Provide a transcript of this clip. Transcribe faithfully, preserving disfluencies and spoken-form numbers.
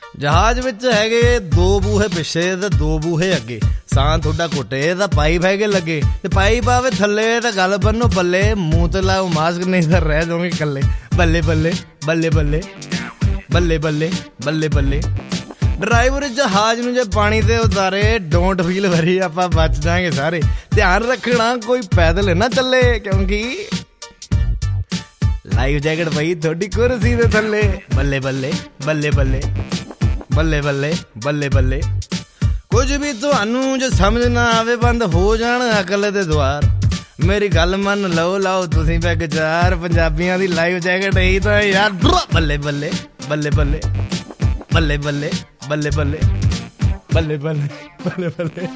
ਜਹਾਜ਼ ਵਿੱਚ ਹੈਗੇ ਦੋ ਬੂਹੇ ਪਿੱਛੇ ਤੇ ਦੋ ਬੂਹੇ ਅੱਗੇ, ਸਾਂ ਤੁਹਾਡਾ ਘੁੱਟੇ ਤਾਂ ਪਾਈਪ ਹੈਗੇ ਲੱਗੇ, ਤੇ ਪਾਈਪ ਆਵੇ ਥੱਲੇ ਤਾਂ ਗੱਲ ਬੰਨੋ ਬੱਲੇ, ਮੂੰਹ ਤੇ ਲਾਓ ਮਾਸਕ ਨਹੀਂ ਤਾਂ ਰਹਿ ਜਾਓਗੇ ਇਕੱਲੇ। ਬੱਲੇ ਬੱਲੇ ਬੱਲੇ ਬੱਲੇ ਬੱਲੇ ਬੱਲੇ ਬੱਲੇ ਬੱਲੇ। ਡਰਾਈਵਰ ਜਹਾਜ਼ ਨੂੰ ਜੇ ਪਾਣੀ ਤੇ ਉਤਾਰੇ, ਡੋਂਟ ਫੀਲ ਵਰੀ, ਆਪਾਂ ਬਚ ਜਾਵਾਂਗੇ ਸਾਰੇ। ਧਿਆਨ ਰੱਖਣਾ ਕੋਈ ਪੈਦਲ ਨਾ ਚੱਲੇ, ਕਿਉਂਕਿ ਲਾਈਫ ਜੈਕਟ ਪਈ ਤੁਹਾਡੀ ਕੁਰਸੀ ਦੇ ਥੱਲੇ। ਬੱਲੇ ਬੱਲੇ ਬੱਲੇ ਬੱਲੇ ਬੱਲੇ ਬੱਲੇ ਬੱਲੇ ਬੱਲੇ। ਕੁਝ ਵੀ ਤੁਹਾਨੂੰ ਜੇ ਸਮਝ ਨਾ ਆਵੇ, ਬੰਦ ਹੋ ਜਾਣ ਅਕਲ ਦੇ ਦੁਆਰ। ਮੇਰੀ ਗੱਲ ਮੰਨ ਲਓ, ਲਾਓ ਤੁਸੀਂ ਪੈਗ ਚਾਰ, ਪੰਜਾਬੀਆਂ ਦੀ ਲਾਈਫ ਜੈਕਟ ਇਹੀ ਤਾਂ ਯਾਰ। ਬੱਲੇ ਬੱਲੇ ਬੱਲੇ ਬੱਲੇ ਬੱਲੇ ਬੱਲੇ ਬੱਲੇ ਬੱਲੇ ਬੱਲੇ ਬੱਲੇ ਬੱਲੇ ਬੱਲੇ।